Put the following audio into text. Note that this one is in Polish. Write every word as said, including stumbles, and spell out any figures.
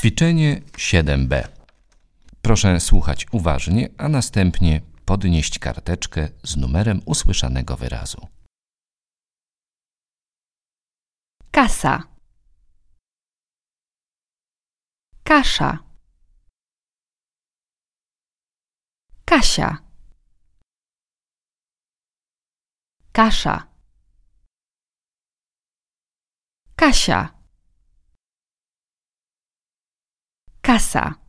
Ćwiczenie siedem b. Proszę słuchać uważnie, a następnie podnieść karteczkę z numerem usłyszanego wyrazu. Kasa. Kasza. Kasia. Kasza. Kasia. Kasa.